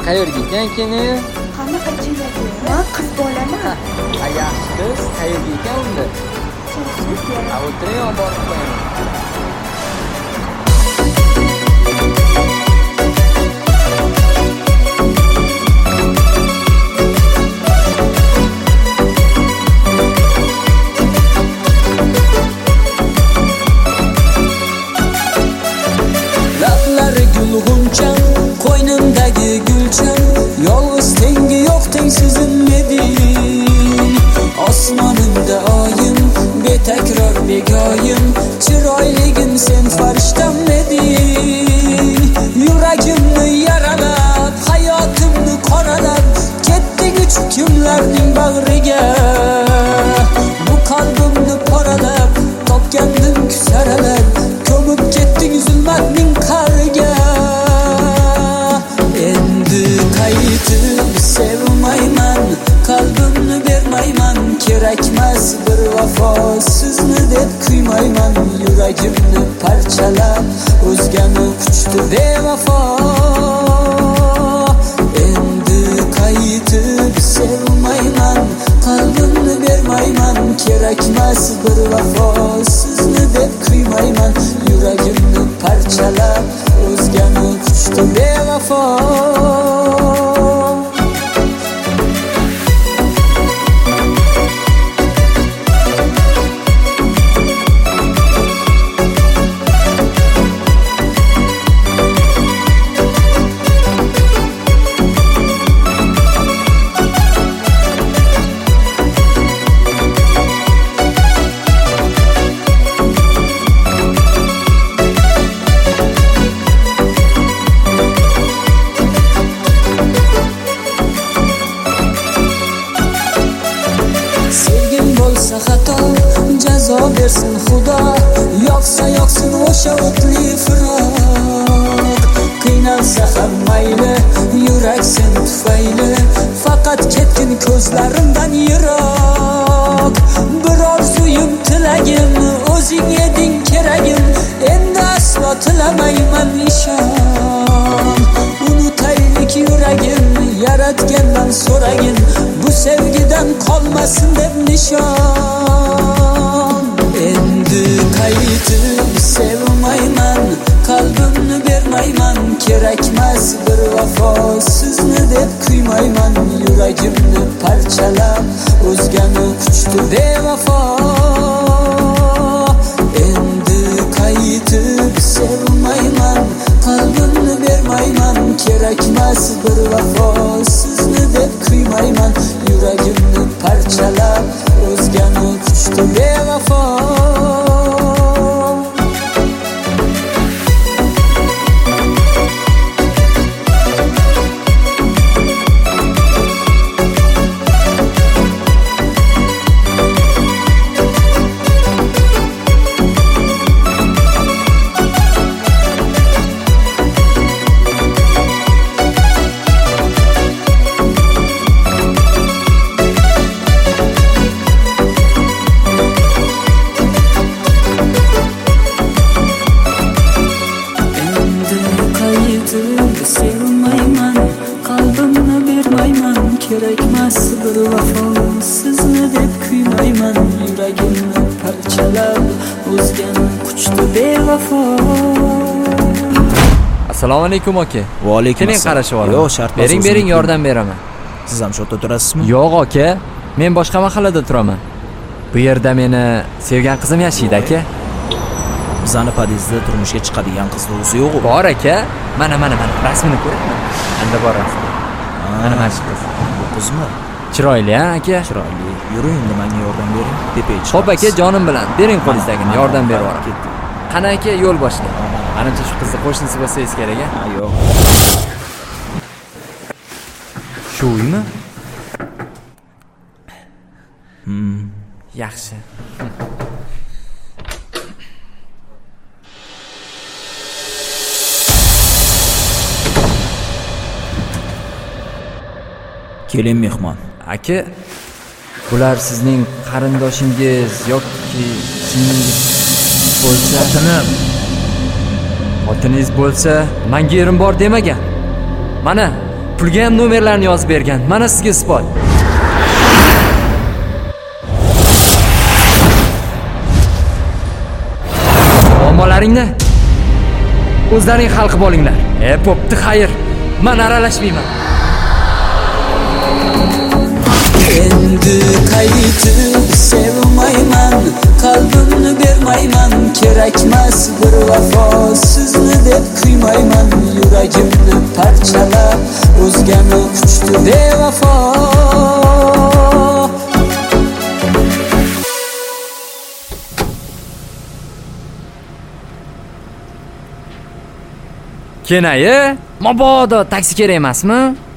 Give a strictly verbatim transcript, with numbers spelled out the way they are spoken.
Qayerga ekan keni? Qanaqa keladi? Men qiz bolaman. Ha, yaxshi qiz. Qayerga ekan unda? Ha, o'tiring, borib qo'yaman. Gulg'uncham, qo'ynimdagi gulcham, yolg'iz tengi yo'q tengsizim eding. Osmonimda oyim, betakror begoyim, chiroyligim sen farishtam eding. Yuragimni yaralab, hayotimni qoralab, ketding uch kimlarning bag'riga. Bu qalbimni poralab, topgandim kusaralab, ko'mib ketding zulmatning qariga. Endi qaytib sevmayman, qalbimni bermayman, kerakmas bir vafo sizni deb kuymayman. Yuragimni parchalab o'zgani quchdi bevafo. Endi qaytib sevmayman, qalbimni bermayman, kerakmas bir vafo sizni deb kuymayman. Yuragimni parchalab o'zgani quchdi bevafo. Jazo bersin Xudo, yoqsa yoqsin o'sha o'tli firoq. Qiynalsa ham mayli, yurak sen tufayli, faqat ketgin ko'zlarimdan yiroq. Bir orzuyim, tilagim, o'zing eding keragim, endi aslo tilamayman ishon. Unutaylik yuragim, yaratgandan so'ragin, bu sevgidan qolmasin deb nishon. Endi qaytib sevmayman, qalbimni bermayman, kerakmas bir vafo sizni deb kuymayman. Yuragimni parchalab o'zgani quchdi bevafo. Endi qaytib sevmayman, qalbimni bermayman, kerakmas bir vafo sizni deb kuymayman. Yuragimni parchalab o'zgani quchdi bevafo. Kerakmas bir vafo sizni deb kuymayman. Yuragimni parchalab o'zgani quchdi bevafo. Assalomu alaykum aka. Va alaykum assalom. Keling qarashib olaman. Yo'q, shart emas. Bering, bering, yordam beraman. Siz ham shu yerda turasizmi? Yo'q aka, men boshqa mahallada turaman. Bu yerda meni sevgan qizim yashaydi aka. Bizani podyezdda turmushga chiqadigan qiz o'zi yo'q-ku. Bor aka. Mana, mana, mana rasmini ko'ringmi? Anda bor rasmi. Mana mana shu qiz. Bu qizmi? Chiroyli ha aka? Chiroyli. Yuring, endi menga yordam bering. Tepaga chiqamiz. Xo'p aka, jonim bilan bering qo'lingizdagini, yordam berib yuboraman. Qani aka, yo'l boshlang. Menimcha shu qizni qo'shnisi bo'lsangiz kerak a? Ha, yo'q. Shu uymi? Hmm. Yaxshi. Keling mehmon. Aka, bular sizning qarindoshingiz yoki singlingiz bo'lsa, xotinim. Xotiningiz bo'lsa, menga erim bor demagan. Mana, Pulga ham nomerlarni yozib bergan. Mana sizga isbot. Muammolaringni o'zlaring hal qilib olinglar. E, bo'pti, xayr. Men aralashmayman. Endi qaytib sevmayman, qalbimni bermayman, kerakmas bir vafo, sizni deb kuymayman, yuragimni parchalab o'zgani quchdi bevafo. Kenayi, mabodo taksi kerak emasmi?